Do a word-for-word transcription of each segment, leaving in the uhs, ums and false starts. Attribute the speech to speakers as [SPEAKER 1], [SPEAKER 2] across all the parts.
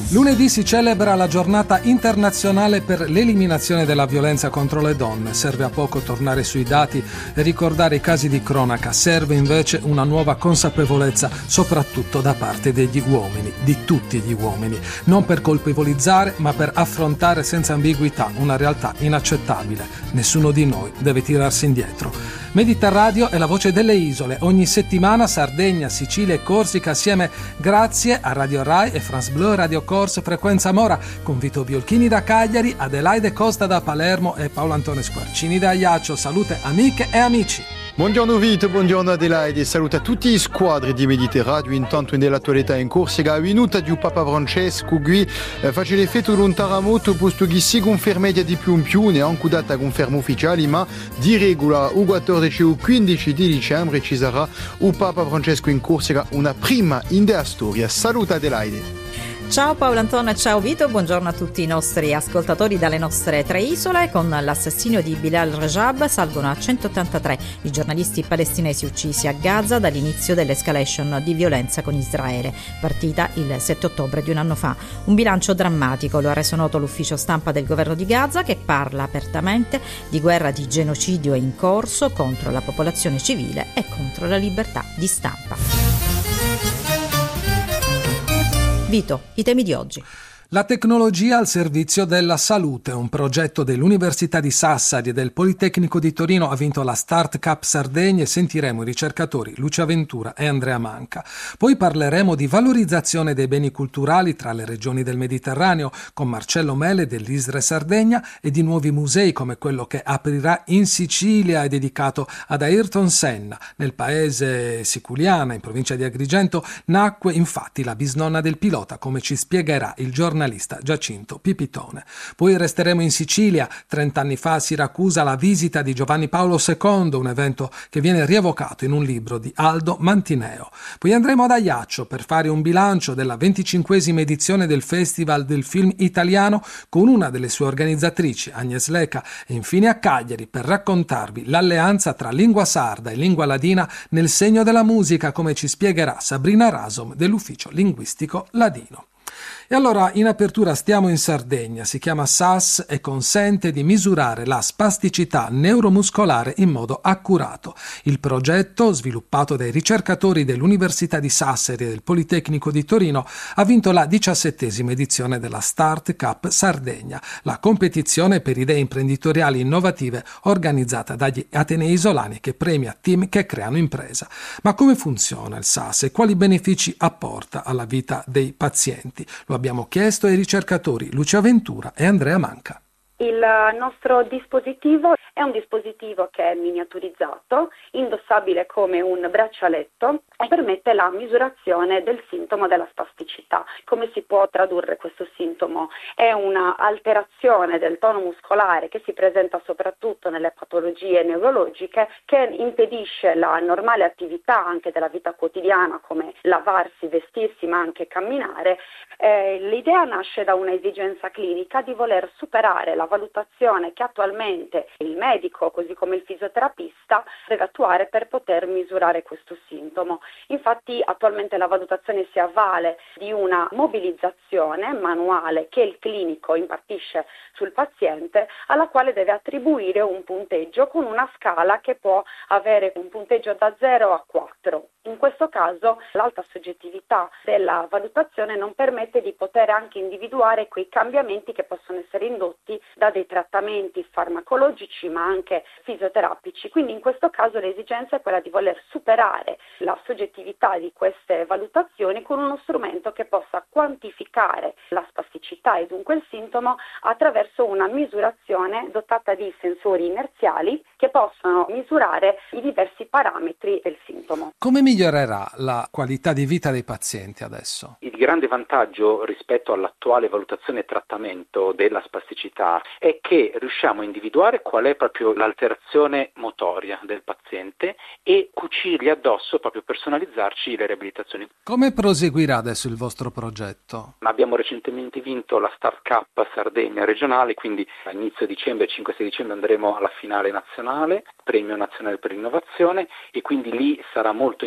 [SPEAKER 1] Lunedì si celebra la giornata internazionale per l'eliminazione della violenza contro le donne. Serve a poco tornare sui dati e ricordare i casi di cronaca. Serve invece una nuova consapevolezza, soprattutto da parte degli uomini, di tutti gli uomini. Non per colpevolizzare, ma per affrontare senza ambiguità una realtà inaccettabile. Nessuno di noi deve tirarsi indietro. Mediterraneo è la voce delle isole. Ogni settimana Sardegna, Sicilia e Corsica assieme, grazie a Radio Rai e France Bleu Radio Corse Frequenza Mora, con Vito Biolchini da Cagliari, Adelaide Costa da Palermo e Paolo Antonio Squarcini da Ajaccio. Salute amiche e amici.
[SPEAKER 2] Buongiorno Vito, buongiorno Adelaide e saluta tutti i squadri di Mediterraneo. Intanto nell'attualità in Corsica a minuta di Papa Francesco qui eh, face l'effetto di un terremoto posto che si conferma di più in più, neanche data conferma ufficiale, ma di regola il quattordici o quindici di dicembre ci sarà il Papa Francesco in Corsica, una prima in della storia. Saluta Adelaide.
[SPEAKER 3] Ciao Paolo Antonio, ciao Vito, buongiorno a tutti i nostri ascoltatori dalle nostre tre isole. Con l'assassinio di Bilal Rajab salgono a centottantatré i giornalisti palestinesi uccisi a Gaza dall'inizio dell'escalation di violenza con Israele, partita il sette ottobre di un anno fa. Un bilancio drammatico, lo ha reso noto l'ufficio stampa del governo di Gaza, che parla apertamente di guerra di genocidio in corso contro la popolazione civile e contro la libertà di stampa. Vito, i temi di oggi.
[SPEAKER 1] La tecnologia al servizio della salute, un progetto dell'Università di Sassari e del Politecnico di Torino ha vinto la Start Cup Sardegna e sentiremo i ricercatori Lucia Ventura e Andrea Manca. Poi parleremo di valorizzazione dei beni culturali tra le regioni del Mediterraneo con Marcello Mele dell'Isre Sardegna e di nuovi musei come quello che aprirà in Sicilia e dedicato ad Ayrton Senna. Nel paese siculiana, in provincia di Agrigento, nacque infatti la bisnonna del pilota, come ci spiegherà il giornalista giornalista Giacinto Pipitone. Poi resteremo in Sicilia. Trent'anni fa a Siracusa la visita di Giovanni Paolo secondo, un evento che viene rievocato in un libro di Aldo Mantineo. Poi andremo ad Ajaccio per fare un bilancio della venticinquesima edizione del Festival del Film Italiano con una delle sue organizzatrici, Agnes Leca, e infine a Cagliari per raccontarvi l'alleanza tra lingua sarda e lingua ladina nel segno della musica, come ci spiegherà Sabrina Rasom dell'Ufficio Linguistico Ladino. E allora in apertura stiamo in Sardegna, si chiama S A S e consente di misurare la spasticità neuromuscolare in modo accurato. Il progetto, sviluppato dai ricercatori dell'Università di Sassari e del Politecnico di Torino, ha vinto la diciassettesima edizione della Start Cup Sardegna, la competizione per idee imprenditoriali innovative organizzata dagli Atenei isolani che premia team che creano impresa. Ma come funziona il S A S e quali benefici apporta alla vita dei pazienti? Lo abbiamo chiesto ai ricercatori Lucia Ventura e Andrea Manca.
[SPEAKER 4] Il nostro dispositivo è un dispositivo che è miniaturizzato, indossabile come un braccialetto e permette la misurazione del sintomo della spasticità. Come si può tradurre questo sintomo? È una alterazione del tono muscolare che si presenta soprattutto nelle patologie neurologiche, che impedisce la normale attività anche della vita quotidiana come lavarsi, vestirsi ma anche camminare. Eh, l'idea nasce da una esigenza clinica di voler superare la valutazione che attualmente il medico, così come il fisioterapista, deve attuare per poter misurare questo sintomo. Infatti attualmente la valutazione si avvale di una mobilizzazione manuale che il clinico impartisce sul paziente, alla quale deve attribuire un punteggio con una scala che può avere un punteggio da zero a quattro. In questo caso l'alta soggettività della valutazione non permette di poter anche individuare quei cambiamenti che possono essere indotti da dei trattamenti farmacologici ma anche fisioterapici. Quindi in questo caso l'esigenza è quella di voler superare la soggettività di queste valutazioni con uno strumento che possa quantificare la spasticità e dunque il sintomo attraverso una misurazione dotata di sensori inerziali che possono misurare i diversi parametri del sintomo.
[SPEAKER 1] Come migliorerà la qualità di vita dei pazienti adesso?
[SPEAKER 5] Il grande vantaggio rispetto all'attuale valutazione e trattamento della spasticità è che riusciamo a individuare qual è proprio l'alterazione motoria del paziente e cucirgli addosso, proprio personalizzarci le riabilitazioni.
[SPEAKER 1] Come proseguirà adesso il vostro progetto?
[SPEAKER 5] Abbiamo recentemente vinto la Start Cup Sardegna regionale, quindi a inizio dicembre, cinque sei dicembre andremo alla finale nazionale, premio nazionale per l'innovazione, e quindi lì sarà molto interessante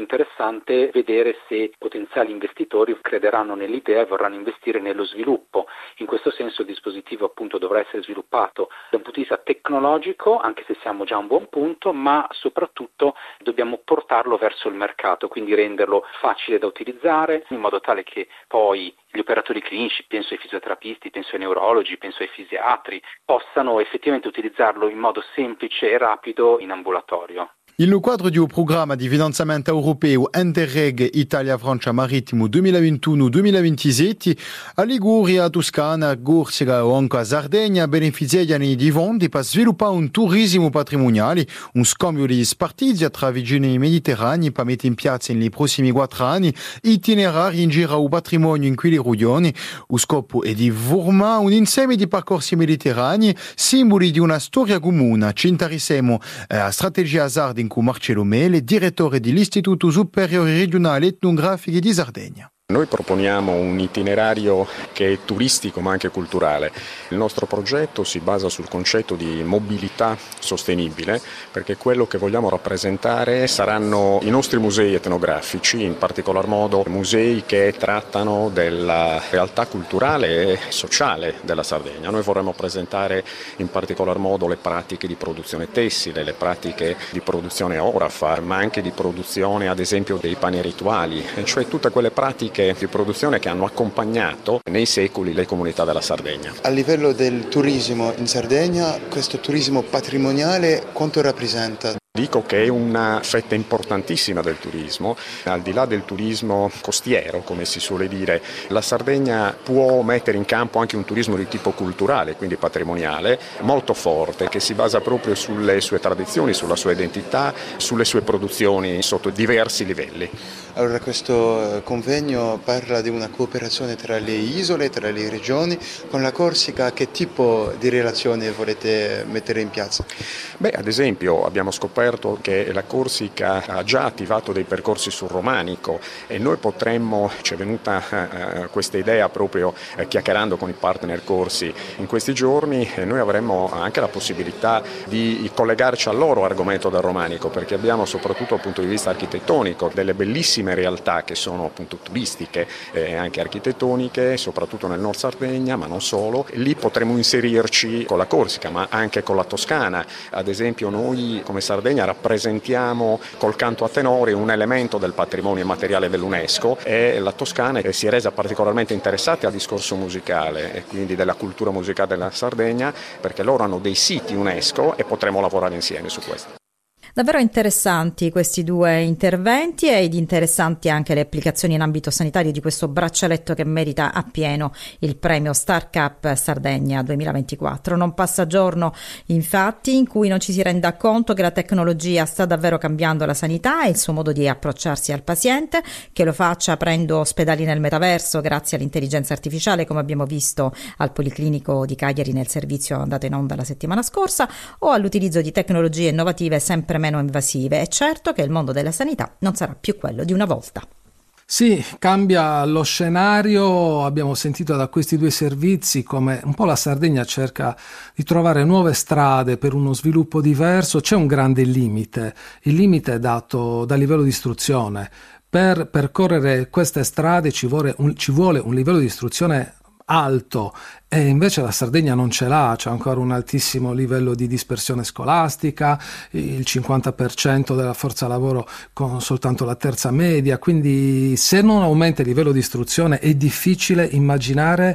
[SPEAKER 5] interessante vedere se potenziali investitori crederanno nell'idea e vorranno investire nello sviluppo. In questo senso il dispositivo appunto dovrà essere sviluppato da un punto di vista tecnologico, anche se siamo già a un buon punto, ma soprattutto dobbiamo portarlo verso il mercato, quindi renderlo facile da utilizzare in modo tale che poi gli operatori clinici, penso ai fisioterapisti, penso ai neurologi, penso ai fisiatri, possano effettivamente utilizzarlo in modo semplice e rapido in ambulatorio.
[SPEAKER 2] Il quadro di un programma di finanziamento europeo Interreg Italia-Francia Marittimo duemilaventuno duemilaventisette, a Liguria, Toscana, Corsica o anche a Sardegna beneficiano di fondi per sviluppare un turismo patrimoniale, un scambio di spartizi tra vicini mediterranei per mettere in piazza nei prossimi quattro anni itinerari in giro al patrimonio in quelle regioni. Lo scopo è di formare un insieme di percorsi mediterranei, simboli di una storia comune. Ci interessiamo a strategia sarda con Marcello Mele, direttore dell'Istituto Superiore Regionale Etnografico di Sardegna.
[SPEAKER 6] Noi proponiamo un itinerario che è turistico ma anche culturale. Il nostro progetto si basa sul concetto di mobilità sostenibile, perché quello che vogliamo rappresentare saranno i nostri musei etnografici, in particolar modo musei che trattano della realtà culturale e sociale della Sardegna. Noi vorremmo presentare in particolar modo le pratiche di produzione tessile, le pratiche di produzione orafa, ma anche di produzione ad esempio dei pani rituali, cioè tutte quelle pratiche di produzione che hanno accompagnato nei secoli le comunità della Sardegna.
[SPEAKER 7] A livello del turismo in Sardegna, questo turismo patrimoniale quanto rappresenta?
[SPEAKER 6] Dico che è una fetta importantissima del turismo, al di là del turismo costiero, come si suole dire, la Sardegna può mettere in campo anche un turismo di tipo culturale, quindi patrimoniale, molto forte, che si basa proprio sulle sue tradizioni, sulla sua identità, sulle sue produzioni sotto diversi livelli.
[SPEAKER 7] Allora questo convegno parla di una cooperazione tra le isole, tra le regioni, con la Corsica. Che tipo di relazione volete mettere in piazza?
[SPEAKER 6] Beh, ad esempio abbiamo scoperto che la Corsica ha già attivato dei percorsi sul romanico e noi potremmo, ci è venuta uh, questa idea proprio uh, chiacchierando con i partner corsi in questi giorni, e noi avremmo anche la possibilità di collegarci al loro argomento del romanico, perché abbiamo soprattutto dal punto di vista architettonico delle bellissime realtà che sono appunto turistiche e eh, anche architettoniche, soprattutto nel Nord Sardegna, ma non solo. Lì potremmo inserirci con la Corsica, ma anche con la Toscana. Ad esempio noi come Sardegna rappresentiamo col canto a tenore un elemento del patrimonio immateriale dell'UNESCO, e la Toscana si è resa particolarmente interessata al discorso musicale e quindi della cultura musicale della Sardegna, perché loro hanno dei siti UNESCO e potremo lavorare insieme su questo.
[SPEAKER 3] Davvero interessanti questi due interventi, ed interessanti anche le applicazioni in ambito sanitario di questo braccialetto che merita appieno il premio Star Cup Sardegna duemilaventiquattro. Non passa giorno infatti in cui non ci si renda conto che la tecnologia sta davvero cambiando la sanità e il suo modo di approcciarsi al paziente, che lo faccia aprendo ospedali nel metaverso grazie all'intelligenza artificiale, come abbiamo visto al Policlinico di Cagliari nel servizio andato in onda la settimana scorsa, o all'utilizzo di tecnologie innovative sempre meno invasive. È certo che il mondo della sanità non sarà più quello di una volta.
[SPEAKER 1] Sì, cambia lo scenario. Abbiamo sentito da questi due servizi come un po' la Sardegna cerca di trovare nuove strade per uno sviluppo diverso. C'è un grande limite, il limite è dato dal livello di istruzione. Per percorrere queste strade ci vuole un, ci vuole un livello di istruzione alto, e invece la Sardegna non ce l'ha, c'è ancora un altissimo livello di dispersione scolastica, il cinquanta per cento della forza lavoro con soltanto la terza media, quindi se non aumenta il livello di istruzione è difficile immaginare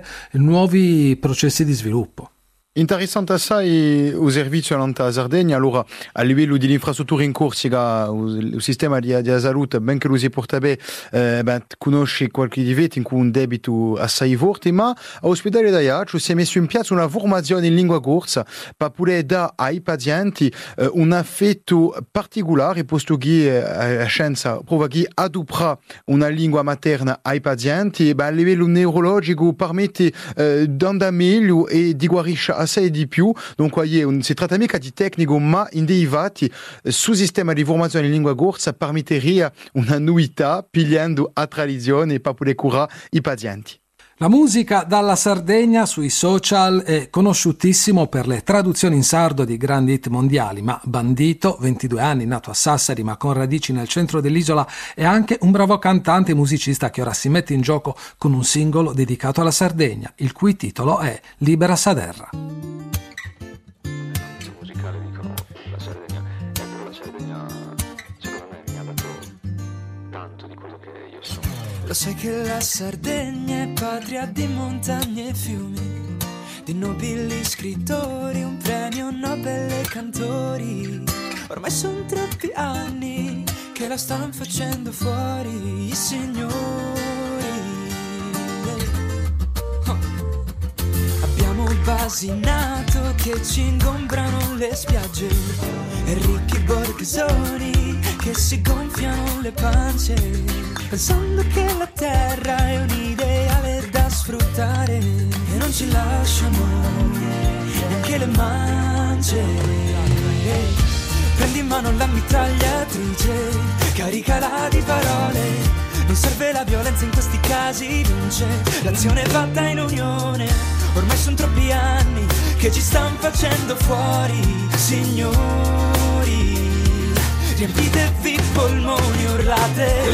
[SPEAKER 1] nuovi processi di sviluppo.
[SPEAKER 2] Interessante assai il servizio a Sardegna. Allora, a livello di infrastrutture in Corsica, il sistema di, di salute, ben che lo si porta bene, eh, ben, conosce qualche di veti in cui un debito assai forte, ma all'ospedale da Iaccio si è messo in piazza una formazione in lingua corsa per poter dare ai pazienti eh, un affetto particolare, posto che eh, la scienza prova che adopera una lingua materna ai pazienti, e ben, a livello neurologico permette eh, di andare meglio e di guarisce assai di più. Dunque non si tratta mica di tecnico, ma in dei vati sul sistema di formazione in lingua corsa permetteria una novità pigliando a tradizione per poter curare i pazienti.
[SPEAKER 1] La musica dalla Sardegna sui social è conosciutissimo per le traduzioni in sardo di grandi hit mondiali, ma Bandito, ventidue anni, nato a Sassari ma con radici nel centro dell'isola, è anche un bravo cantante e musicista che ora si mette in gioco con un singolo dedicato alla Sardegna, il cui titolo è Libera Saderra.
[SPEAKER 8] Lo sai che la Sardegna è patria di montagne e fiumi, di nobili scrittori, un premio Nobel e cantori. Ormai sono troppi anni che la stanno facendo fuori i signori. Oh. Abbiamo basinato che ci ingombrano le spiagge e ricchi borghesoni che si gonfiano le pance, pensando che la terra è un ideale da sfruttare e non ci lasciamo neanche le mance. Prendi in mano la mitragliatrice, caricala di parole, non serve la violenza in questi casi, vince l'azione fatta in unione. Ormai sono troppi anni che ci stanno facendo fuori, signori. Riempitevi i polmoni, urlate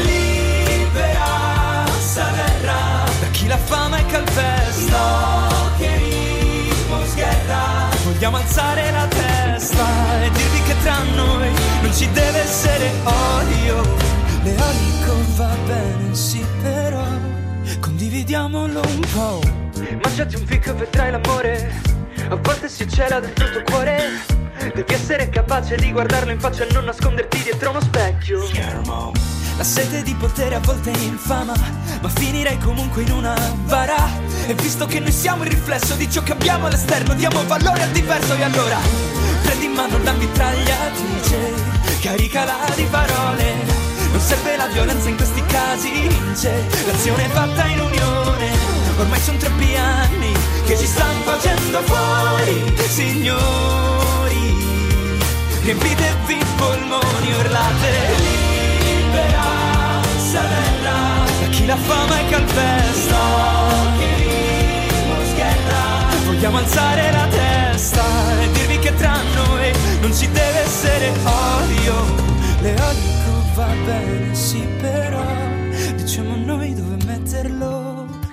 [SPEAKER 8] libera Saderra da chi la fama è calpesta. No, queremos guerra. Vogliamo alzare la testa e dirvi che tra noi non ci deve essere odio. L'eolico va bene, sì, però condividiamolo un po'. Mangiati un fico e vedrai l'amore, a volte si cela dentro il tuo cuore. Devi essere capace di guardarlo in faccia e non nasconderti dietro uno specchio. La sete di potere a volte è infama, ma finirei comunque in una bara. E visto che noi siamo il riflesso di ciò che abbiamo all'esterno, diamo valore al diverso. E allora prendi in mano la mitragliatrice, caricala di parole, non serve la violenza in questi casi, vince l'azione fatta in unione. Ormai sono troppi anni che ci stanno facendo fuori, signori. Riempitevi i polmoni, urlate libera Saderra da chi la fama è calpesta. No, queremos guerra. Vogliamo alzare la testa e dirvi che tra noi non ci deve essere odio. L'eolico va bene, sì, però diciamo noi dove metterlo.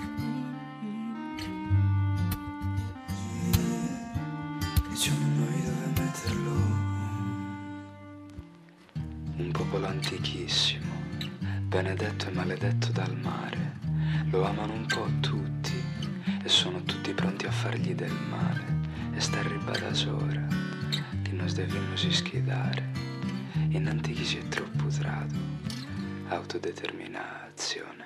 [SPEAKER 9] Un popolo antichissimo, benedetto e maledetto dal mare, lo amano un po' tutti e sono tutti pronti a fargli del male. E sta arrivata sora che nos devemos schidare, innanti chi si è troppo usato, autodeterminazione.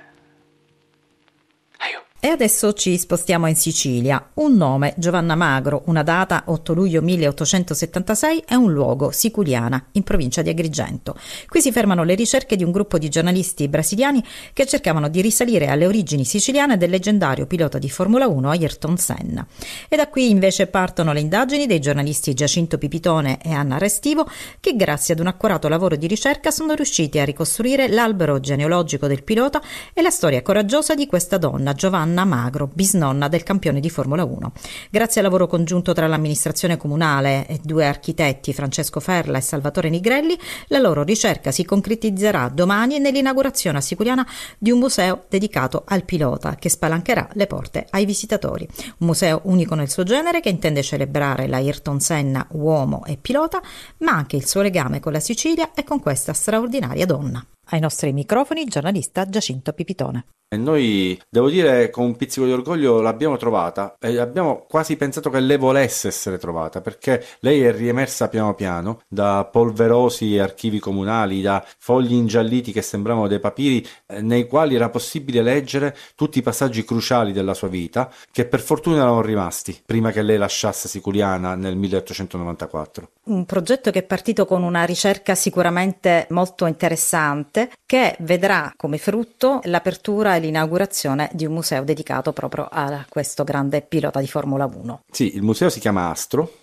[SPEAKER 3] E adesso ci spostiamo in Sicilia. Un nome, Giovanna Magro, una data, otto luglio milleottocentosettantasei, e un luogo, Siculiana, in provincia di Agrigento. Qui si fermano le ricerche di un gruppo di giornalisti brasiliani che cercavano di risalire alle origini siciliane del leggendario pilota di Formula uno Ayrton Senna. E da qui invece partono le indagini dei giornalisti Giacinto Pipitone e Anna Restivo, che grazie ad un accurato lavoro di ricerca sono riusciti a ricostruire l'albero genealogico del pilota e la storia coraggiosa di questa donna, Giovanna Magro, bisnonna del campione di Formula uno. Grazie al lavoro congiunto tra l'amministrazione comunale e due architetti, Francesco Ferla e Salvatore Nigrelli, la loro ricerca si concretizzerà domani nell'inaugurazione a Siculiana di un museo dedicato al pilota che spalancherà le porte ai visitatori. Un museo unico nel suo genere che intende celebrare l'Ayrton Senna uomo e pilota, ma anche il suo legame con la Sicilia e con questa straordinaria donna. Ai nostri microfoni il giornalista Giacinto Pipitone.
[SPEAKER 10] E noi, devo dire, con un pizzico di orgoglio l'abbiamo trovata e abbiamo quasi pensato che lei volesse essere trovata, perché lei è riemersa piano piano da polverosi archivi comunali, da fogli ingialliti che sembravano dei papiri eh, nei quali era possibile leggere tutti i passaggi cruciali della sua vita, che per fortuna erano rimasti prima che lei lasciasse Siculiana nel milleottocentonovantaquattro.
[SPEAKER 3] Un progetto che è partito con una ricerca sicuramente molto interessante, che vedrà come frutto l'apertura e l'inaugurazione di un museo dedicato proprio a questo grande pilota di Formula uno.
[SPEAKER 10] Sì, il museo si chiama Astro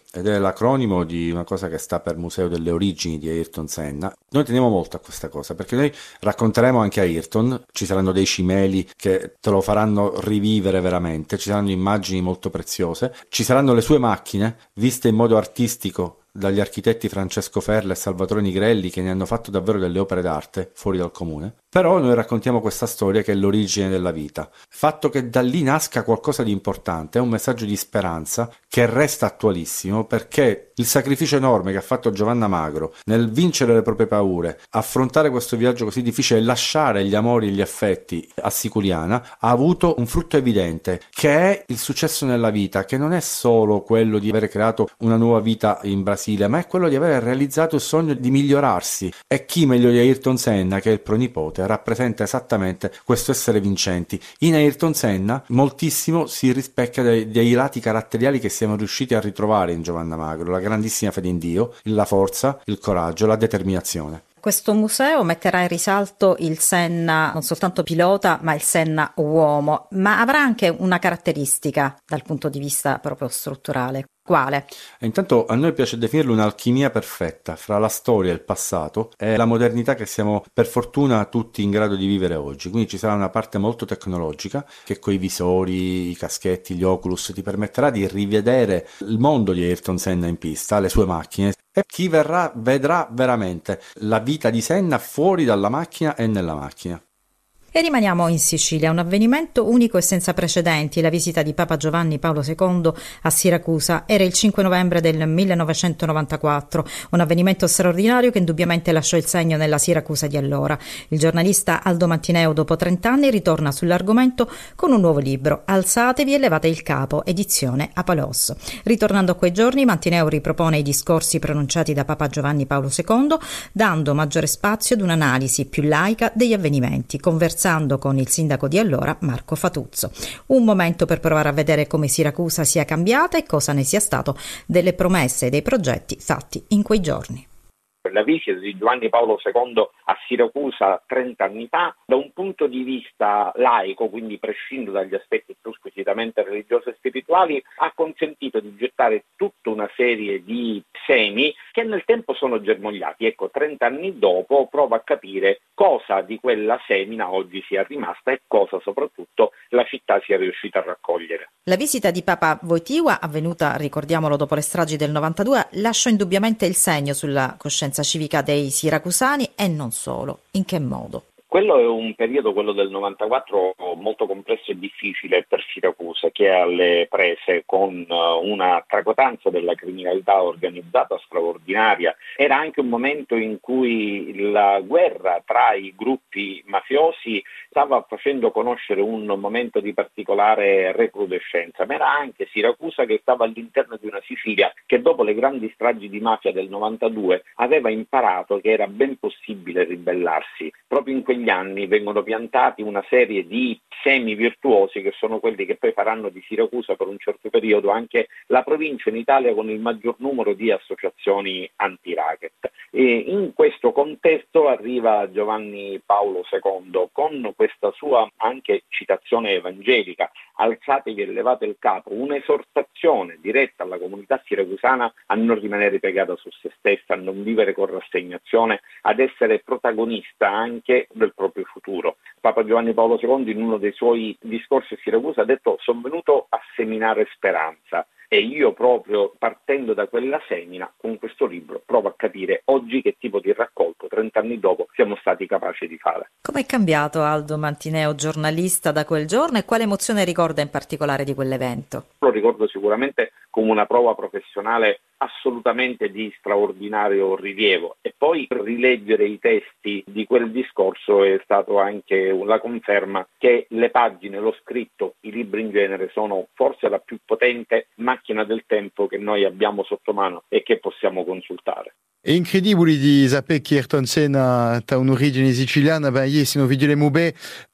[SPEAKER 10] ed è l'acronimo di una cosa che sta per Museo delle Origini di Ayrton Senna. Noi teniamo molto a questa cosa perché noi racconteremo anche a Ayrton, ci saranno dei cimeli che te lo faranno rivivere veramente, ci saranno immagini molto preziose, ci saranno le sue macchine viste in modo artistico dagli architetti Francesco Ferla e Salvatore Nigrelli, che ne hanno fatto davvero delle opere d'arte fuori dal comune. Però noi raccontiamo questa storia che è l'origine della vita. Il fatto che da lì nasca qualcosa di importante è un messaggio di speranza che resta attualissimo, perché il sacrificio enorme che ha fatto Giovanna Magro nel vincere le proprie paure, affrontare questo viaggio così difficile e lasciare gli amori e gli affetti a Siculiana ha avuto un frutto evidente, che è il successo nella vita, che non è solo quello di avere creato una nuova vita in Brasile, ma è quello di aver realizzato il sogno di migliorarsi. E chi meglio di Ayrton Senna, che è il pronipote, rappresenta esattamente questo essere vincenti. In Ayrton Senna moltissimo si rispecchia dei, dei lati caratteriali che siamo riusciti a ritrovare in Giovanna Magro: la grandissima fede in Dio, la forza, il coraggio, la determinazione.
[SPEAKER 3] Questo museo metterà in risalto il Senna non soltanto pilota, ma il Senna uomo, ma avrà anche una caratteristica dal punto di vista proprio strutturale. Quale?
[SPEAKER 10] E intanto a noi piace definirlo un'alchimia perfetta fra la storia, il passato e la modernità che siamo per fortuna tutti in grado di vivere oggi. Quindi ci sarà una parte molto tecnologica che coi visori, i caschetti, gli Oculus ti permetterà di rivedere il mondo di Ayrton Senna in pista, le sue macchine, e chi verrà vedrà veramente la vita di Senna fuori dalla macchina e nella macchina.
[SPEAKER 3] E rimaniamo in Sicilia, un avvenimento unico e senza precedenti. La visita di Papa Giovanni Paolo secondo a Siracusa era il cinque novembre del millenovecentonovantaquattro, un avvenimento straordinario che indubbiamente lasciò il segno nella Siracusa di allora. Il giornalista Aldo Mantineo, dopo trent'anni, ritorna sull'argomento con un nuovo libro, Alzatevi e levate il capo, edizione Apalos. Ritornando a quei giorni, Mantineo ripropone i discorsi pronunciati da Papa Giovanni Paolo secondo, dando maggiore spazio ad un'analisi più laica degli avvenimenti, conversando con il sindaco di allora, Marco Fatuzzo. Un momento per provare a vedere come Siracusa sia cambiata e cosa ne sia stato delle promesse e dei progetti fatti in quei giorni.
[SPEAKER 11] La visita di Giovanni Paolo secondo a Siracusa trent'anni fa, da un punto di vista laico, quindi prescindo dagli aspetti più squisitamente religiosi e spirituali, ha consentito di gettare tutta una serie di semi che nel tempo sono germogliati. Ecco, trent'anni dopo provo a capire cosa di quella semina oggi sia rimasta e cosa soprattutto la città sia riuscita a raccogliere.
[SPEAKER 3] La visita di Papa Wojtyła, avvenuta, ricordiamolo, dopo le stragi del novantadue, lasciò indubbiamente il segno sulla coscienza civica dei siracusani e non solo. In che modo?
[SPEAKER 11] Quello è un periodo, quello del novantaquattro, molto complesso e difficile per Siracusa, che è alle prese con una tracotanza della criminalità organizzata straordinaria. Era anche un momento in cui la guerra tra i gruppi mafiosi stava facendo conoscere un momento di particolare recrudescenza, ma era anche Siracusa che stava all'interno di una Sicilia che dopo le grandi stragi di mafia del novantadue aveva imparato che era ben possibile ribellarsi. Proprio in quegli anni vengono piantati una serie di semi virtuosi che sono quelli che poi faranno di Siracusa per un certo periodo anche la provincia in Italia con il maggior numero di associazioni anti-racket. E in questo contesto arriva Giovanni Paolo secondo con questa sua anche citazione evangelica: alzatevi e levate il capo, un'esortazione diretta alla comunità siracusana a non rimanere piegata su se stessa, a non vivere con rassegnazione, ad essere protagonista anche del proprio futuro. Papa Giovanni Paolo secondo in uno dei suoi discorsi a Siracusa ha detto: sono venuto a seminare speranza. E io proprio partendo da quella semina, con questo libro, provo a capire oggi che tipo di raccolto, trent'anni dopo, siamo stati capaci di fare.
[SPEAKER 3] Come è cambiato Aldo Mantineo, giornalista, da quel giorno, e quale emozione ricorda in particolare di quell'evento?
[SPEAKER 11] Lo ricordo sicuramente come una prova professionale assolutamente di straordinario rilievo, e poi rileggere i testi di quel discorso è stato anche la conferma che le pagine, lo scritto, i libri in genere sono forse la più potente macchina del tempo che noi abbiamo sotto mano e che possiamo consultare.
[SPEAKER 2] È incredibile di sapere che Ayrton Senna ha un'origine siciliana, ma io se non vedremo bene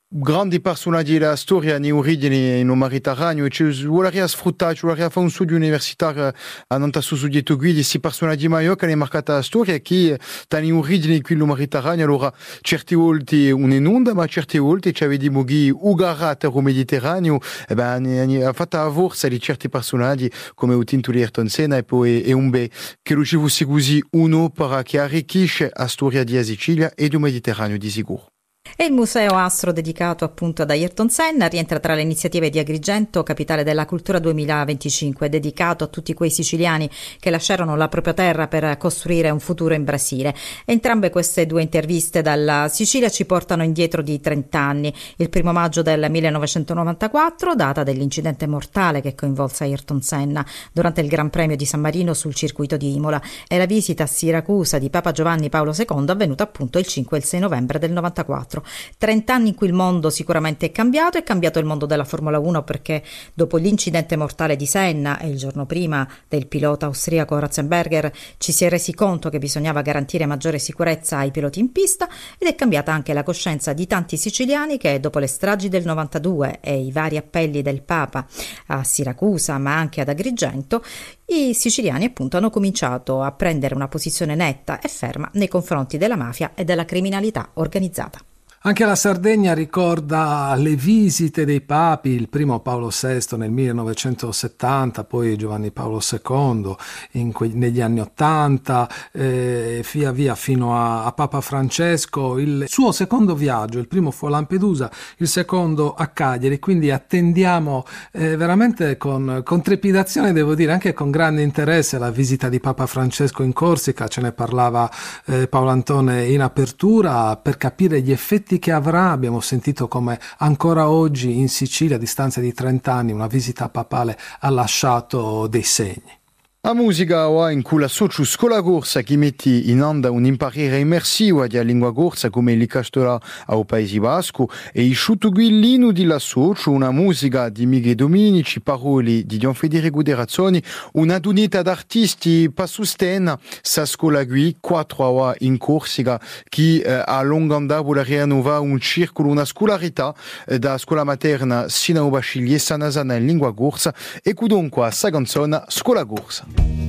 [SPEAKER 2] grandi personaggi della storia nei origini in Mediterraneo e ci vorrei sfruttare, ci vorrei fare un studio universitario a non su soggetto guidi questi personaggi maggiori che hanno marcato la storia e che hanno origini qui in Mediterraneo. Allora certe volte un'inonda ma certe volte ci vediamo che ugarate al Mediterraneo e beh ha fatto la forza di certi personaggi come il Tinto di Ayrton Senna e poi e un be che riuscivo così un'opera che arricchisce la storia di Sicilia e del Mediterraneo di sicuro.
[SPEAKER 3] E il Museo Astro, dedicato appunto ad Ayrton Senna, rientra tra le iniziative di Agrigento, capitale della cultura duemilaventicinque, dedicato a tutti quei siciliani che lasciarono la propria terra per costruire un futuro in Brasile. Entrambe queste due interviste dalla Sicilia ci portano indietro di trenta anni. Il primo maggio del millenovecentonovantaquattro, data dell'incidente mortale che coinvolse Ayrton Senna durante il Gran Premio di San Marino sul circuito di Imola, e la visita a Siracusa di Papa Giovanni Paolo secondo, avvenuta appunto il cinque e il sei novembre del novantaquattro. trent'anni in cui il mondo sicuramente è cambiato, è cambiato il mondo della Formula uno perché dopo l'incidente mortale di Senna e il giorno prima del pilota austriaco Ratzenberger ci si è resi conto che bisognava garantire maggiore sicurezza ai piloti in pista, ed è cambiata anche la coscienza di tanti siciliani che dopo le stragi del novantadue e i vari appelli del Papa a Siracusa ma anche ad Agrigento, i siciliani appunto hanno cominciato a prendere una posizione netta e ferma nei confronti della mafia e della criminalità organizzata.
[SPEAKER 1] Anche la Sardegna ricorda le visite dei papi, il primo Paolo sesto nel millenovecentosettanta, poi Giovanni Paolo secondo in que- negli anni ottanta, eh, via via fino a, a Papa Francesco. Il suo secondo viaggio, il primo fu a Lampedusa, il secondo a Cagliari, quindi attendiamo eh, veramente con, con trepidazione, devo dire, anche con grande interesse la visita di Papa Francesco in Corsica. Ce ne parlava eh, Paolo Antone in apertura, per capire gli effetti che avrà. Abbiamo sentito come ancora oggi in Sicilia, a distanza di trenta anni, una visita papale ha lasciato dei segni.
[SPEAKER 2] La musica o in cui l'associo Scuola Corsa che mette in onda un imparare immersivo di lingua corsa come li castola al Paesi Basco e il sciutuguillino di l'associo, una musica di Miguel Dominici, parole di Gian Federico De Razzoni, una dunita d'artisti per sostenere sa scuola qui, quattro ore in Corsica, che eh, a lungo andare vuole rinnovare un circolo, una scolarità eh, da scuola materna sino a bachiller sanasana in lingua corsa e dunque a sa canzone Scuola Corsa.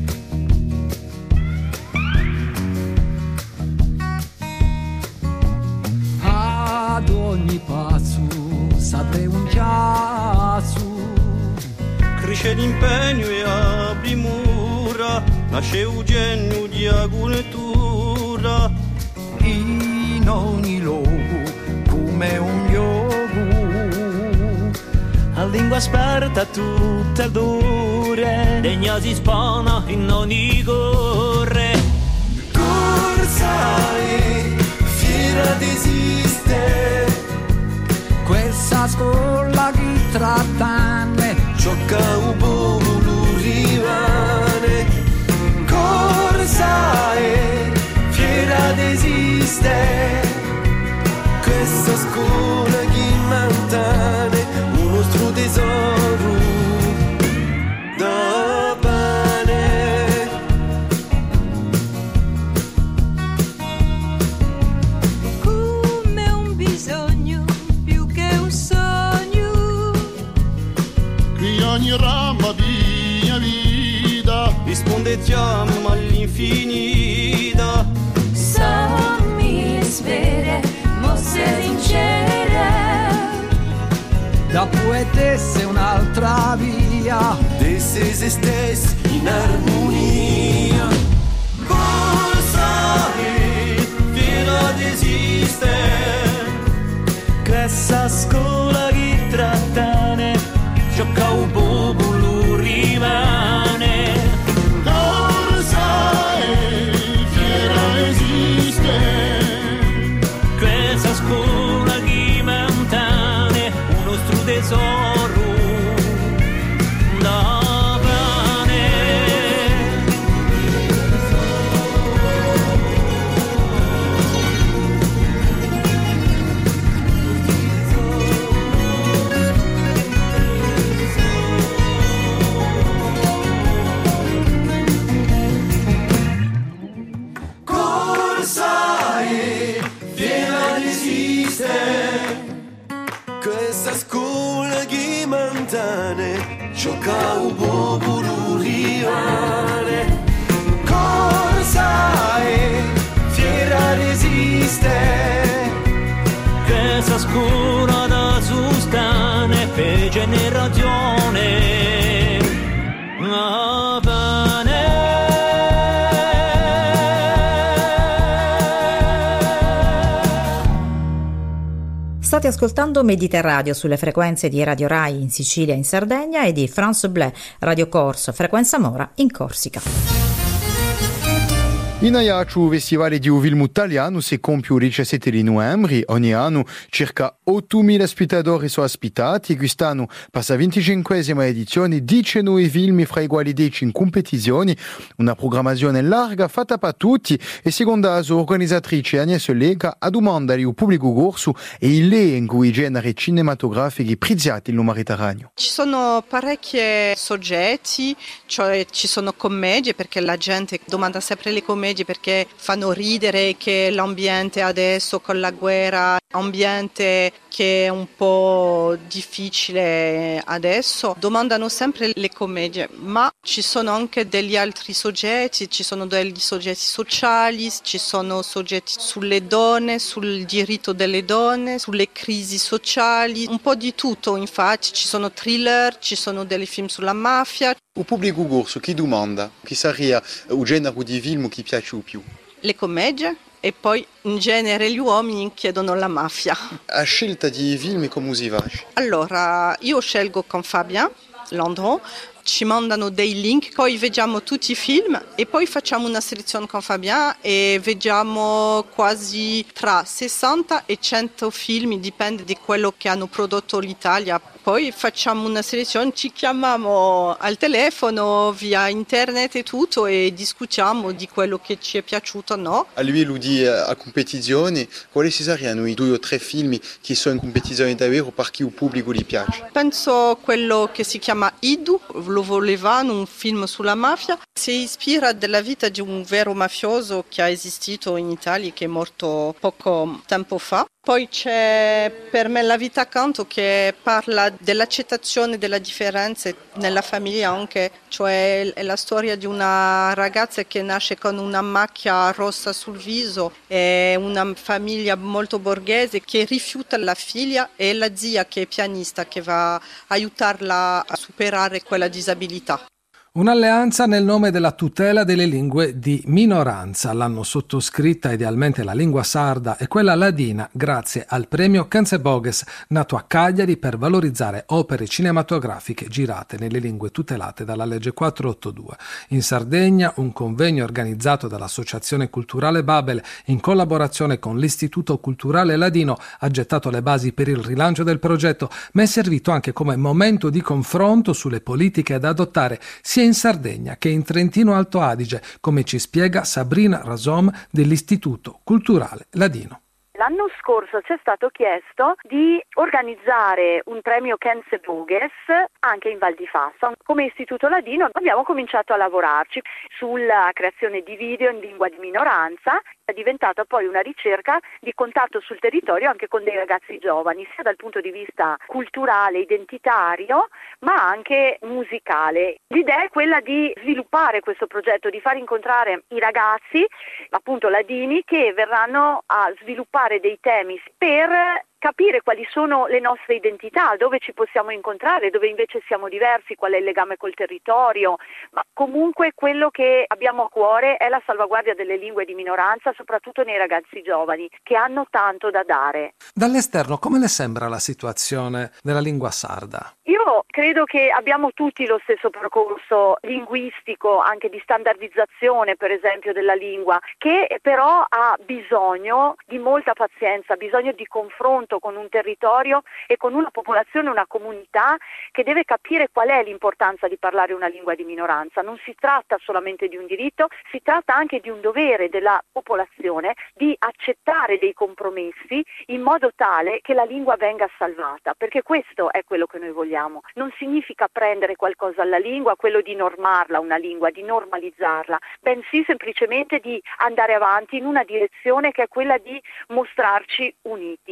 [SPEAKER 12] Ad ogni passo sapere un chiasso,
[SPEAKER 13] cresce l'impegno e apri mura, nasce un genio di agricoltura
[SPEAKER 12] in ogni luogo come un gioco,
[SPEAKER 13] la lingua aspetta tutta dure, degna si spana in ogni corre.
[SPEAKER 12] Corsa e fiera desiste, questa scuola che trattane,
[SPEAKER 13] gioca un popolo rimane.
[SPEAKER 12] Corsa e fiera desiste, questa scuola che mantiene un nostro tesoro da pane.
[SPEAKER 14] Come un bisogno più che un sogno,
[SPEAKER 15] qui ogni rama di mia vita
[SPEAKER 13] rispondettiamo all'infinita.
[SPEAKER 14] Sommi svere, mosse sincere,
[SPEAKER 12] da poetessa un'altra via,
[SPEAKER 13] d'esse se stessi in armonia.
[SPEAKER 12] Cosa
[SPEAKER 13] è fino esiste, questa scuola che trattane, gioca un popolo rimane.
[SPEAKER 15] Corsa e fiera esiste,
[SPEAKER 13] questa scuola che mantiene un nostro tesoro da pane.
[SPEAKER 12] gioca un po' bururiare. Corsa e fiera resiste,
[SPEAKER 13] che s'ascura da sustane per generazione. Va bene.
[SPEAKER 3] State ascoltando Mediterradio sulle frequenze di Radio Rai in Sicilia e in Sardegna e di France Bleu Radio Corso, frequenza Mora in Corsica.
[SPEAKER 2] In Ajaccio, Festival di un film italiano si compie il diciassette di novembre. Ogni anno circa ottomila spettatori sono ospitati e quest'anno passa la venticinquesima edizione, diciannove film fra i quali dieci in competizioni, una programmazione larga fatta per tutti e secondo la sua organizzatrice Agnese Lega a domanda di un pubblico corso e il elenco i generi cinematografici preziati nel Mediterraneo.
[SPEAKER 16] Ci sono parecchi soggetti, cioè ci sono commedie perché la gente domanda sempre le commedie perché fanno ridere, che l'ambiente adesso con la guerra, ambiente che è un po' difficile adesso, domandano sempre le commedie, ma ci sono anche degli altri soggetti, ci sono degli soggetti sociali, ci sono soggetti sulle donne, sul diritto delle donne, sulle crisi sociali, un po' di tutto. Infatti ci sono thriller, ci sono dei film sulla mafia.
[SPEAKER 7] Il pubblico corso chi domanda? Chi sarebbe il genere di film che piace di più?
[SPEAKER 16] Le commedie e poi in genere gli uomini chiedono la mafia.
[SPEAKER 7] A scelta di film come si fa?
[SPEAKER 16] Allora, io scelgo con Fabien Landron, ci mandano dei link, poi vediamo tutti i film e poi facciamo una selezione con Fabien e vediamo quasi tra sessanta e cento film, dipende di quello che hanno prodotto l'Italia. Poi facciamo una selezione, ci chiamiamo al telefono, via internet e tutto e discutiamo di quello che ci è piaciuto o no.
[SPEAKER 7] A livello di uh, competizione, quali saranno i due o tre film che sono in competizione davvero perché il pubblico gli piace?
[SPEAKER 16] Penso quello che si chiama Idu, lo volevano, un film sulla mafia. Si ispira della vita di un vero mafioso che ha esistito in Italia, che è morto poco tempo fa. Poi c'è per me La vita accanto che parla dell'accettazione della differenza nella famiglia anche, cioè è la storia di una ragazza che nasce con una macchia rossa sul viso, è una famiglia molto borghese che rifiuta la figlia e la zia che è pianista che va a aiutarla a superare quella disabilità.
[SPEAKER 1] Un'alleanza nel nome della tutela delle lingue di minoranza. L'hanno sottoscritta idealmente la lingua sarda e quella ladina grazie al premio Canzeboges, nato a Cagliari per valorizzare opere cinematografiche girate nelle lingue tutelate dalla legge quattrocentottantadue. In Sardegna un convegno organizzato dall'Associazione Culturale Babel in collaborazione con l'Istituto Culturale Ladino ha gettato le basi per il rilancio del progetto, ma è servito anche come momento di confronto sulle politiche da adottare sia in Sardegna che in Trentino Alto Adige, come ci spiega Sabrina Rasom dell'Istituto Culturale Ladino.
[SPEAKER 4] L'anno scorso ci è stato chiesto di organizzare un premio Canzeboges anche in Val di Fassa. Come Istituto Ladino abbiamo cominciato a lavorarci sulla creazione di video in lingua di minoranza. È diventata poi una ricerca di contatto sul territorio anche con dei ragazzi giovani, sia dal punto di vista culturale, identitario, ma anche musicale. L'idea è quella di sviluppare questo progetto, di far incontrare i ragazzi, appunto ladini, che verranno a sviluppare dei temi per capire quali sono le nostre identità, dove ci possiamo incontrare, dove invece siamo diversi, qual è il legame col territorio, ma comunque quello che abbiamo a cuore è la salvaguardia delle lingue di minoranza, soprattutto nei ragazzi giovani, che hanno tanto da dare.
[SPEAKER 1] Dall'esterno, come le sembra la situazione della lingua sarda?
[SPEAKER 4] Io credo che abbiamo tutti lo stesso percorso linguistico, anche di standardizzazione, per esempio, della lingua, che però ha bisogno di molta pazienza, ha bisogno di confronto con un territorio e con una popolazione, una comunità che deve capire qual è l'importanza di parlare una lingua di minoranza. Non si tratta solamente di un diritto, si tratta anche di un dovere della popolazione di accettare dei compromessi in modo tale che la lingua venga salvata, perché questo è quello che noi vogliamo. Non significa prendere qualcosa alla lingua, quello di normarla una lingua, di normalizzarla, bensì semplicemente di andare avanti in una direzione che è quella di mostrarci uniti. Io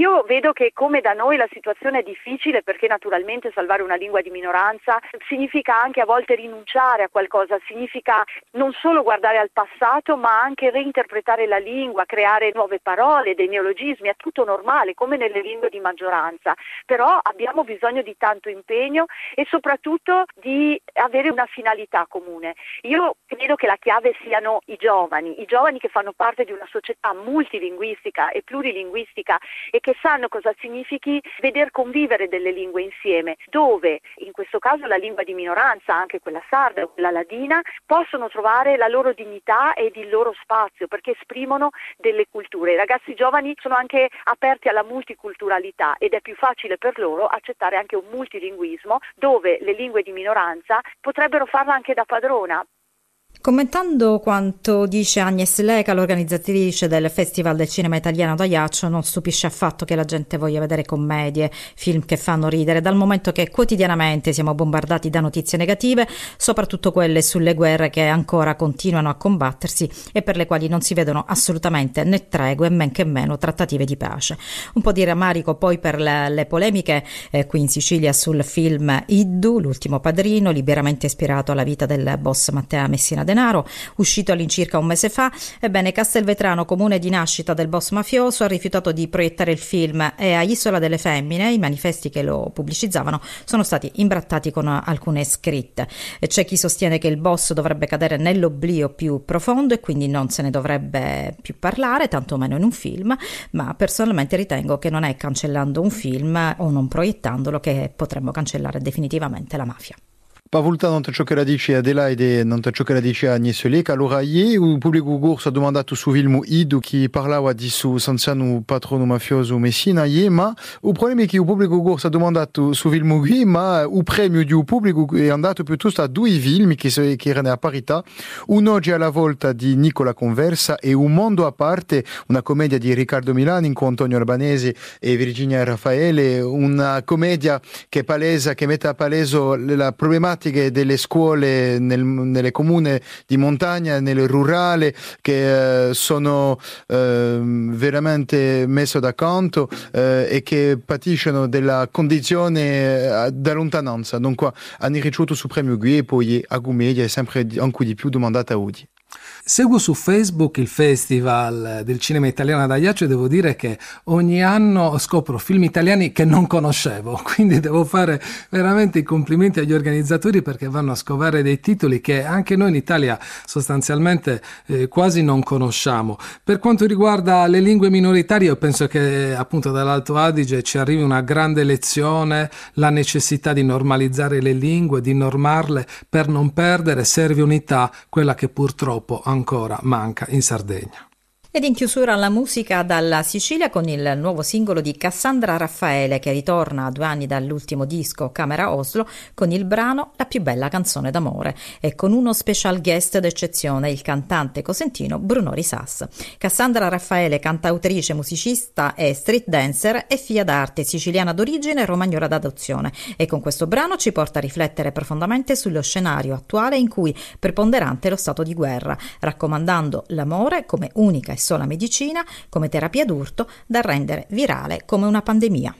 [SPEAKER 4] io vedo che come da noi la situazione è difficile, perché naturalmente salvare una lingua di minoranza significa anche a volte rinunciare a qualcosa, significa non solo guardare al passato ma anche reinterpretare la lingua, creare nuove parole, dei neologismi, è tutto normale come nelle lingue di maggioranza, però abbiamo bisogno di tanto impegno e soprattutto di avere una finalità comune. Io credo che la chiave siano i giovani, i giovani che fanno parte di una società multilinguistica e plurilinguistica e che sanno cosa significhi veder convivere delle lingue insieme, dove in questo caso la lingua di minoranza, anche quella sarda o quella ladina, possono trovare la loro dignità ed il loro spazio perché esprimono delle culture. I ragazzi giovani sono anche aperti alla multiculturalità ed è più facile per loro accettare anche un multilinguismo dove le lingue di minoranza potrebbero farla anche da padrona.
[SPEAKER 3] Commentando quanto dice Agnes Leca, l'organizzatrice del Festival del Cinema Italiano d'Ajaccio, non stupisce affatto che la gente voglia vedere commedie, film che fanno ridere, dal momento che quotidianamente siamo bombardati da notizie negative, soprattutto quelle sulle guerre che ancora continuano a combattersi e per le quali non si vedono assolutamente né tregue e men che meno trattative di pace. Un po' di rammarico poi per le, le polemiche eh, qui in Sicilia sul film Iddu, l'ultimo padrino, liberamente ispirato alla vita del boss Matteo Messina Denaro, uscito all'incirca un mese fa. Ebbene, Castelvetrano, comune di nascita del boss mafioso, ha rifiutato di proiettare il film e a Isola delle Femmine i manifesti che lo pubblicizzavano sono stati imbrattati con alcune scritte. C'è chi sostiene che il boss dovrebbe cadere nell'oblio più profondo e quindi non se ne dovrebbe più parlare, tantomeno in un film, ma personalmente ritengo che non è cancellando un film o non proiettandolo che potremmo cancellare definitivamente la mafia.
[SPEAKER 2] Pavolta non te ciò che la dice Adelaide, non te ciò che la dice Agnes Leca. Allora, ieri il pubblico corso ha domandato su film Iddu che parlava di su sanziano patrono mafioso Messina ieri, ma il problema è che il pubblico corso ha domandato su film qui, ma il premio di un pubblico è andato piuttosto a due film che, che erano a parità. Un Oggi alla volta di Nicola Conversa e Un mondo a parte, una commedia di Riccardo Milani con Antonio Albanese e Virginia Raffaele, una commedia che palesa, che mette a paleso la problematica delle scuole nel, nelle comuni di montagna, nelle rurali, che eh, sono eh, veramente messe da canto eh, e che patiscono della condizione eh, da lontananza. Dunque hanno ricevuto su premio Gui e poi a Gumedia è sempre ancora di più domandata a Udi.
[SPEAKER 1] Seguo su Facebook il Festival del Cinema Italiano ad Ajaccio e devo dire che ogni anno scopro film italiani che non conoscevo, quindi devo fare veramente i complimenti agli organizzatori perché vanno a scovare dei titoli che anche noi in Italia sostanzialmente eh, quasi non conosciamo. Per quanto riguarda le lingue minoritarie, io penso che appunto dall'Alto Adige ci arrivi una grande lezione, la necessità di normalizzare le lingue, di normarle per non perdere, serve unità, quella che purtroppo ancora manca in Sardegna.
[SPEAKER 3] Ed in chiusura la musica dalla Sicilia con il nuovo singolo di Cassandra Raffaele che ritorna a due anni dall'ultimo disco Camera Oslo con il brano La più bella canzone d'amore e con uno special guest d'eccezione, il cantante cosentino Bruno Risas. Cassandra Raffaele, cantautrice, musicista e street dancer, è figlia d'arte, siciliana d'origine e romagnola d'adozione e con questo brano ci porta a riflettere profondamente sullo scenario attuale in cui preponderante è lo stato di guerra, raccomandando l'amore come unica e sola medicina, come terapia d'urto da rendere virale come una pandemia.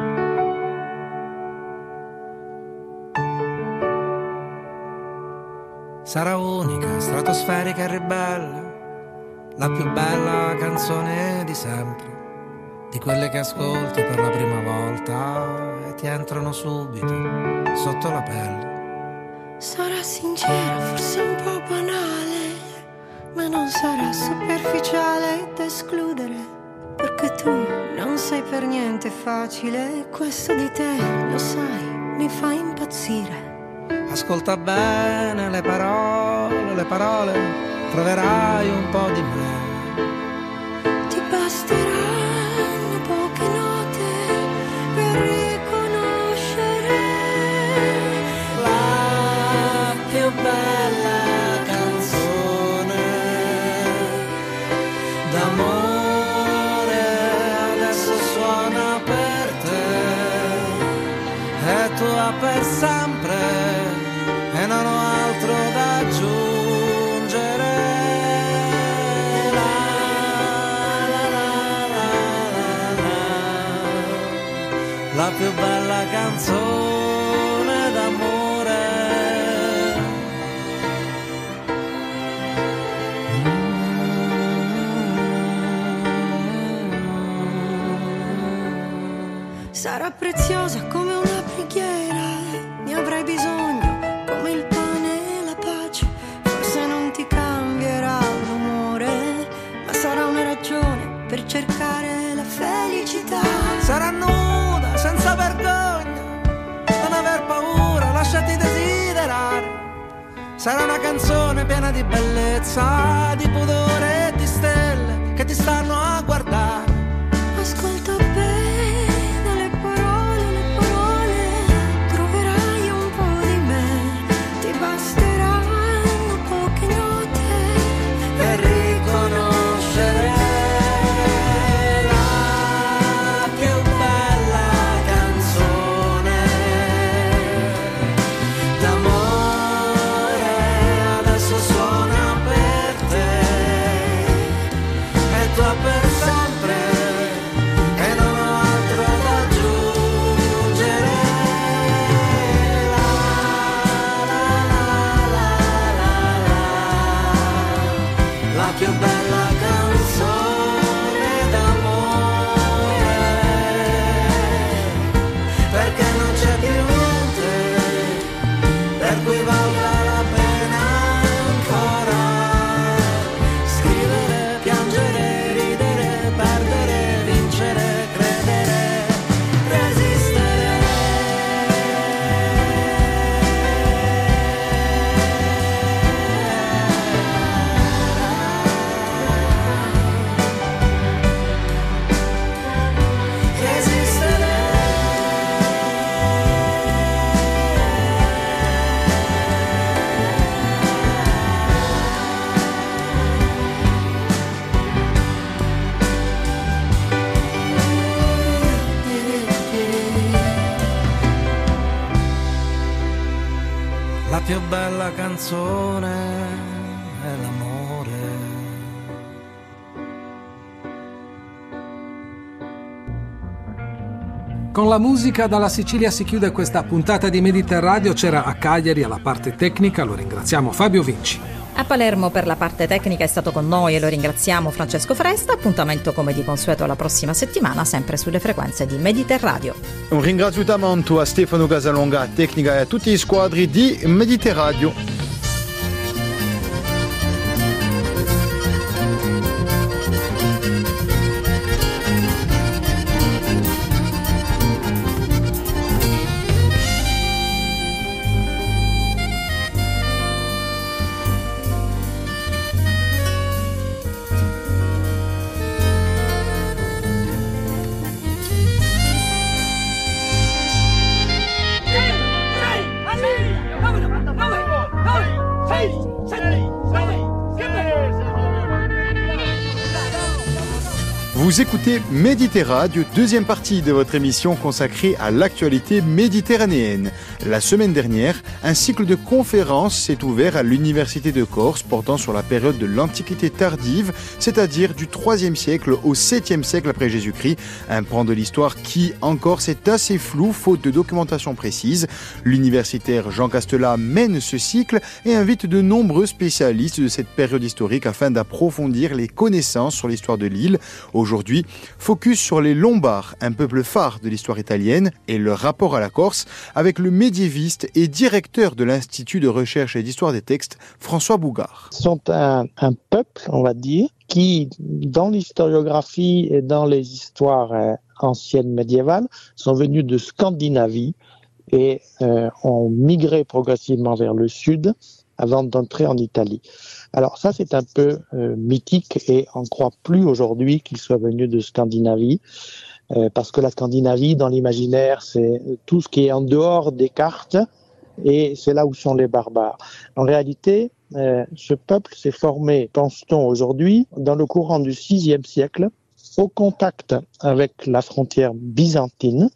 [SPEAKER 17] Sarà unica, stratosferica e ribelle, la più bella canzone di sempre, di quelle che ascolti per la prima volta e ti entrano subito sotto la pelle.
[SPEAKER 14] Sarà sincera, forse un po' banale, ma non sarà superficiale da escludere, perché tu non sei per niente facile, questo di te, lo sai, mi fa impazzire.
[SPEAKER 17] Ascolta bene le parole, le parole, troverai un po' di me.
[SPEAKER 14] Ti basteranno poche note per riconoscere
[SPEAKER 17] la più bella d'amore, adesso suona per te, è tua per sempre e non ho altro da aggiungere. La, la, la, più bella canzone d'amore.
[SPEAKER 14] Sarà preziosa come una preghiera, ne avrai bisogno come il pane e la pace. Forse non ti cambierà l'umore, ma sarà una ragione per cercare la felicità.
[SPEAKER 17] Sarà nuda, senza vergogna, non aver paura, lasciati desiderare. Sarà una canzone piena di bellezza, di pudore e di stelle che ti stanno a guardare.
[SPEAKER 14] Ascolta bene le parole, le parole, troverai un po' di me, ti basteranno poche note
[SPEAKER 17] per riconoscere la più bella canzone d'amore. Adesso suona per te e tu per sempre, e non ho altro da aggiungere. La, la, la, la, la, la più bella canzone d'amore, perché non c'è più niente per cui valga la pena ancora scrivere, piangere, ridere, perdere, vincere, credere, resistere. La più bella canzone è l'amore.
[SPEAKER 1] Con la musica dalla Sicilia si chiude questa puntata di Mediterradio. C'era a Cagliari alla parte tecnica, lo ringraziamo, Fabio Vinci.
[SPEAKER 3] A Palermo per la parte tecnica è stato con noi e lo ringraziamo Francesco Fresta. Appuntamento come di consueto la prossima settimana, sempre sulle frequenze di Mediterradio.
[SPEAKER 2] Un ringraziamento a Stefano Casalonga, tecnica, e a tutti i squadri di Mediterradio. Vous écoutez Mediterradio, deuxième partie de votre émission consacrée à l'actualité méditerranéenne. La semaine dernière, un cycle de conférences s'est ouvert à l'Université de Corse portant sur la période de l'Antiquité tardive, c'est-à-dire du troisième siècle au septième siècle après Jésus-Christ, un pan de l'histoire qui, en Corse, est assez flou faute de documentation précise. L'universitaire Jean Castelat mène ce cycle et invite de nombreux spécialistes de cette période historique afin d'approfondir les connaissances sur l'histoire de l'île. Aujourd'hui, focus sur les Lombards, un peuple phare de l'histoire italienne, et leur rapport à la Corse avec le médiéviste et directeur de l'Institut de recherche et d'histoire des textes, François Bougard.
[SPEAKER 18] Ce sont un, un peuple, on va dire, qui, dans l'historiographie et dans les histoires euh, anciennes médiévales, sont venus de Scandinavie et euh, ont migré progressivement vers le sud avant d'entrer en Italie. Alors ça, c'est un peu euh, mythique et on ne croit plus aujourd'hui qu'ils soient venus de Scandinavie, euh, parce que la Scandinavie, dans l'imaginaire, c'est tout ce qui est en dehors des cartes et c'est là où sont les barbares. En réalité, euh, ce peuple s'est formé, pense-t-on aujourd'hui, dans le courant du sixième siècle, au contact avec la frontière byzantine,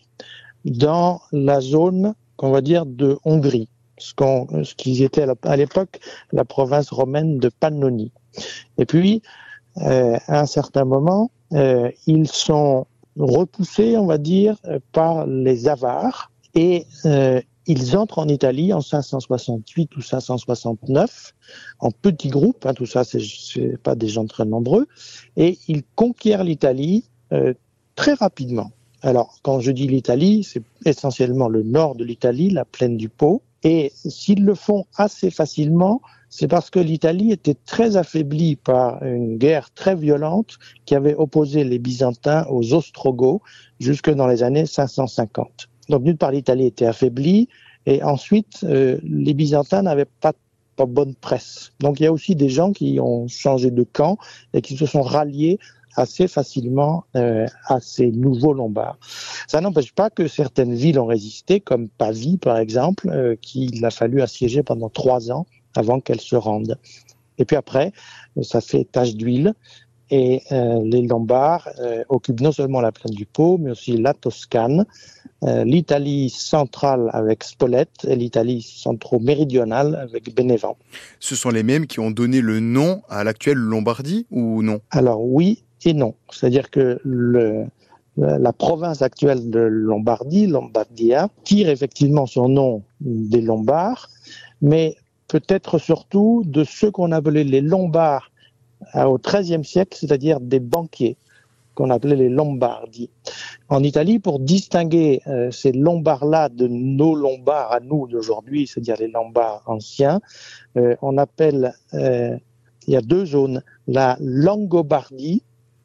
[SPEAKER 18] dans la zone, qu'on va dire, de Hongrie. Ce, qu'on, ce qui était à l'époque la province romaine de Pannonie. Et puis, euh, à un certain moment, euh, ils sont repoussés, on va dire, par les Avars et euh, ils entrent en Italie en cinq cent soixante-huit ou cinq cent soixante-neuf en petits groupes, hein, tout ça c'est, c'est pas des gens très nombreux, et ils conquièrent l'Italie euh, très rapidement. Alors quand je dis l'Italie, c'est essentiellement le nord de l'Italie, la plaine du Pô, et s'ils le font assez facilement, c'est parce que l'Italie était très affaiblie par une guerre très violente qui avait opposé les Byzantins aux Ostrogoths jusque dans les années cinq cent cinquante. Donc d'une part l'Italie était affaiblie et ensuite euh, les Byzantins n'avaient pas, pas bonne presse. Donc il y a aussi des gens qui ont changé de camp et qui se sont ralliés assez facilement euh, à ces nouveaux Lombards. Ça n'empêche pas que certaines villes ont résisté, comme Pavie par exemple, euh, qu'il a fallu assiéger pendant trois ans avant qu'elles se rendent. Et puis après, ça fait tache d'huile et euh, les Lombards euh, occupent non seulement la plaine du Pô, mais aussi la Toscane, euh, l'Italie centrale avec Spolète et l'Italie centro-méridionale avec Bénévent.
[SPEAKER 2] Ce sont les mêmes qui ont donné le nom à l'actuelle Lombardie ou non ?
[SPEAKER 18] Alors oui et non. C'est-à-dire que le, la province actuelle de Lombardie, Lombardia, tire effectivement son nom des Lombards, mais peut-être surtout de ceux qu'on appelait les Lombards au treizième siècle, c'est-à-dire des banquiers, qu'on appelait les Lombardi. En Italie, pour distinguer euh, ces Lombards-là de nos Lombards à nous d'aujourd'hui, c'est-à-dire les Lombards anciens, euh, on appelle, euh, il y a deux zones, la Langobardie,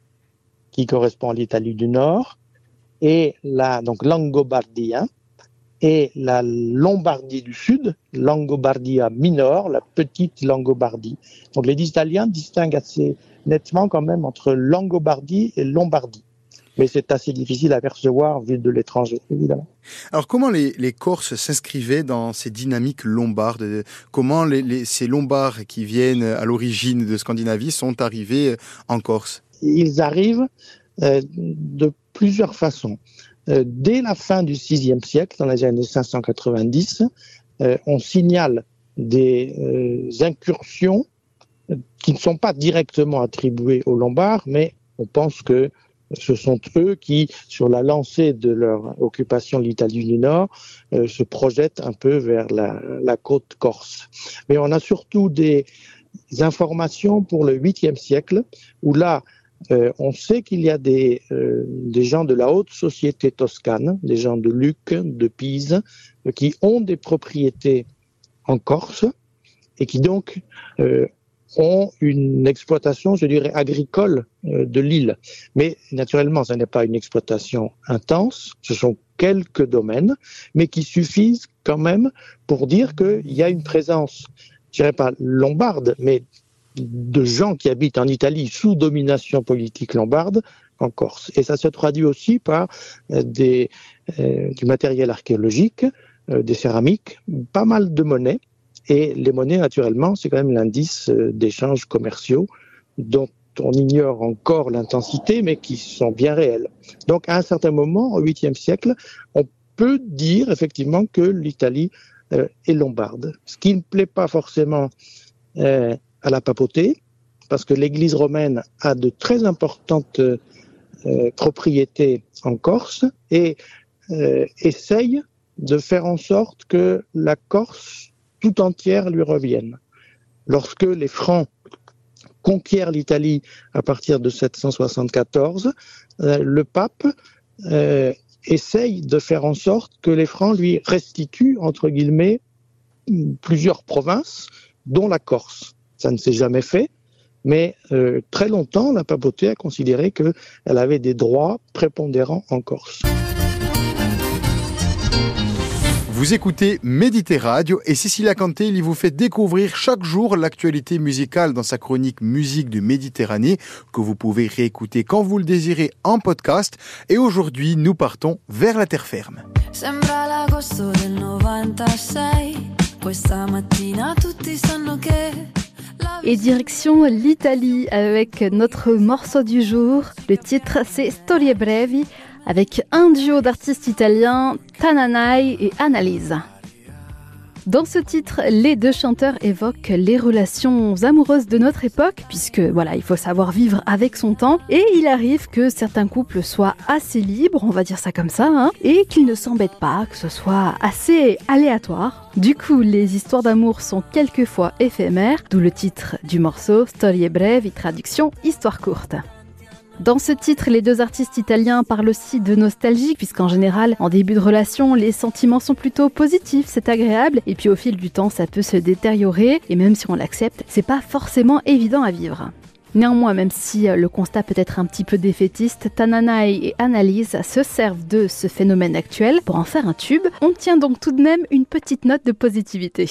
[SPEAKER 18] qui correspond à l'Italie du Nord, et la, donc Langobardia, et la Lombardie du Sud, Langobardia Minor, la petite Langobardie. Donc les Italiens distinguent assez nettement quand même entre Langobardie et Lombardie. Mais c'est assez difficile à percevoir vu de l'étranger, évidemment.
[SPEAKER 2] Alors comment les, les Corses s'inscrivaient dans ces dynamiques lombardes ? Comment les, les, ces Lombards qui viennent à l'origine de Scandinavie sont arrivés en Corse ?
[SPEAKER 18] Ils arrivent euh, de plusieurs façons. Euh, dès la fin du sixième siècle, dans les années cinq cent quatre-vingt-dix, euh, on signale des euh, incursions qui ne sont pas directement attribuées aux Lombards, mais on pense que ce sont eux qui, sur la lancée de leur occupation de l'Italie du Nord, euh, se projettent un peu vers la, la côte corse. Mais on a surtout des informations pour le huitième siècle, où là, Euh, on sait qu'il y a des, euh, des gens de la haute société toscane, des gens de Lucque, de Pise, euh, qui ont des propriétés en Corse et qui donc euh, ont une exploitation, je dirais, agricole euh, de l'île. Mais naturellement, ce n'est pas une exploitation intense, ce sont quelques domaines, mais qui suffisent quand même pour dire qu'il y a une présence, je dirais pas lombarde, mais de gens qui habitent en Italie sous domination politique lombarde en Corse. Et ça se traduit aussi par euh, des, euh, du matériel archéologique, euh, des céramiques, pas mal de monnaies. Et les monnaies, naturellement, c'est quand même l'indice euh, d'échanges commerciaux dont on ignore encore l'intensité, mais qui sont bien réels. Donc, à un certain moment, au huitième siècle, on peut dire effectivement que l'Italie euh, est lombarde. Ce qui ne plaît pas forcément euh, à la papauté, parce que l'Église romaine a de très importantes euh, propriétés en Corse et euh, essaye de faire en sorte que la Corse tout entière lui revienne. Lorsque les Francs conquièrent l'Italie à partir de sept cent soixante-quatorze, euh, le pape euh, essaye de faire en sorte que les Francs lui restituent, entre guillemets, plusieurs provinces, dont la Corse. Ça ne s'est jamais fait, mais euh, très longtemps, la papauté a considéré qu'elle avait des droits prépondérants en Corse.
[SPEAKER 2] Vous écoutez Méditerradio et Cécilia Canté, il vous fait découvrir chaque jour l'actualité musicale dans sa chronique Musique de Méditerranée que vous pouvez réécouter quand vous le désirez en podcast. Et aujourd'hui, nous partons vers la terre ferme.
[SPEAKER 19] Sembra l'agosto del novantasei, questa mattina tutti sanno che Et direction l'Italie avec notre morceau du jour. Le titre c'est Storie brevi avec un duo d'artistes italiens, Tananai et Annalisa. Dans ce titre, les deux chanteurs évoquent les relations amoureuses de notre époque, puisque voilà, il faut savoir vivre avec son temps, et il arrive que certains couples soient assez libres, on va dire ça comme ça, hein, et qu'ils ne s'embêtent pas, que ce soit assez aléatoire. Du coup, les histoires d'amour sont quelquefois éphémères, d'où le titre du morceau, Storie brevi, traduction, histoire courte. Dans ce titre, les deux artistes italiens parlent aussi de nostalgie, puisqu'en général, en début de relation, les sentiments sont plutôt positifs, c'est agréable, et puis au fil du temps, ça peut se détériorer, et même si on l'accepte, c'est pas forcément évident à vivre. Néanmoins, même si le constat peut être un petit peu défaitiste, Tananai et Annalise se servent de ce phénomène actuel pour en faire un tube. On tient donc tout de même une petite note de positivité.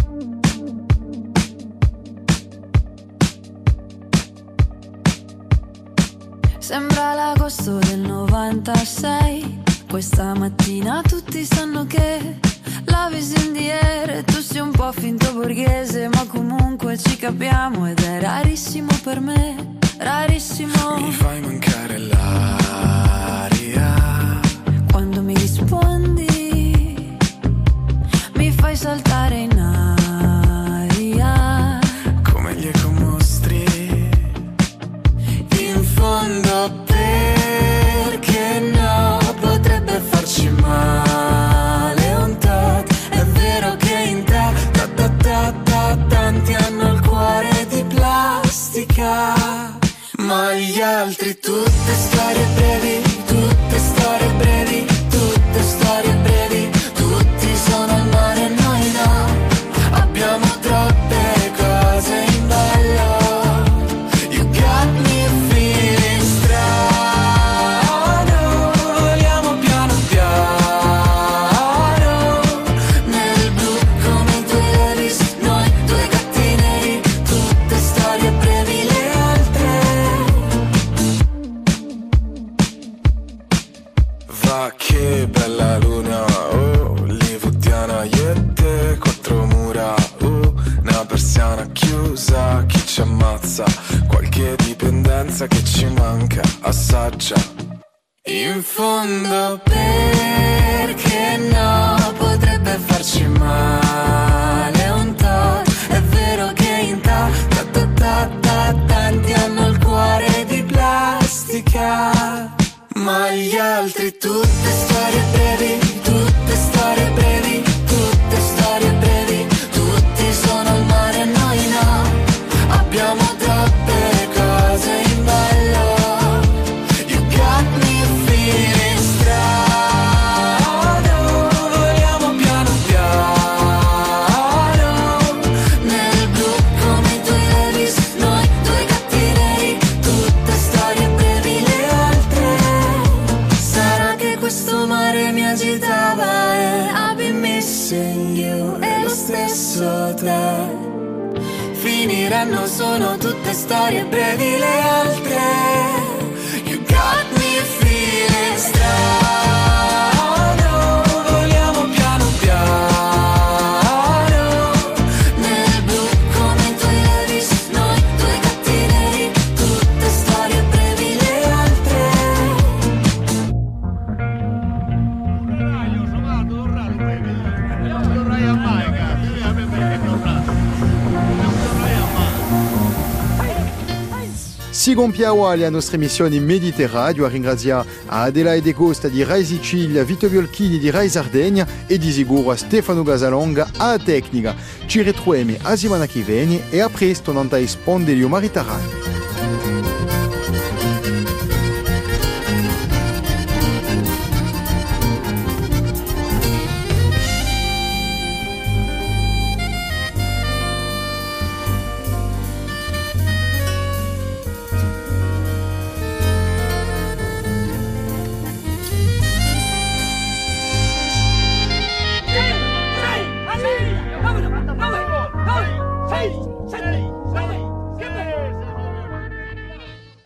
[SPEAKER 20] Sembra l'agosto del novantasei, questa mattina tutti sanno che la Visindiere, tu sei un po' finto borghese, ma comunque ci capiamo ed è rarissimo per me, rarissimo.
[SPEAKER 9] Mi fai mancare l'aria
[SPEAKER 20] quando mi rispondi, mi fai saltare in aria
[SPEAKER 9] come gli ecomostri.
[SPEAKER 20] In fondo perché no, potrebbe farci male un tot. È vero che in te ta ta ta ta tanti hanno il cuore di plastica, ma gli altri tutte storie brevi, tutte storie brevi, tutte storie brevi, tutti sono al mare, noi no, abbiamo troppe cose in ballo. You got me feeling strano, voliamo piano piano, nel blu come i tuoi Levi's, noi due gatti neri, tutte storie brevi le altre.
[SPEAKER 9] Va che bella luna, oh, hollywoodiana, io e te, quattro mura, oh, una persiana chiusa, chi ci ammazza, qualche dipendenza che ci manca, assaggia.
[SPEAKER 20] In fondo perché no, potrebbe farci male un tot. È vero che in ta ta ta ta ta tanti hanno il cuore di plastica, ma gli altri tutte storie brevi, tutte storie brevi, tutte storie brevi, tutti sono al mare, noi no, abbiamo troppe cose in ballo. You got me feeling strano, voliamo piano piano, nel blu come i tuoi Levi's, noi due gatti neri, tutte storie brevi le altre. Sarà che questo mare mi agitava e I've been missing you, e lo stesso te. Finiranno, sono tutte storie brevi le altre. You got me feeling strano, voliamo piano piano, nel blu come i tuoi Levi's, noi due gatti neri, tutte storie brevi le altre.
[SPEAKER 2] Si compiamo alla nostra emissione Mediterraneo, a ringraziare a Adelaide Costa di Rai Sicilia, Vito Biolchini di Rai Sardegna e di sicuro a Stefano Gasalonga a Tecnica. Ci ritroviamo a settimana che viene e a presto non ti risponde Marita Rai.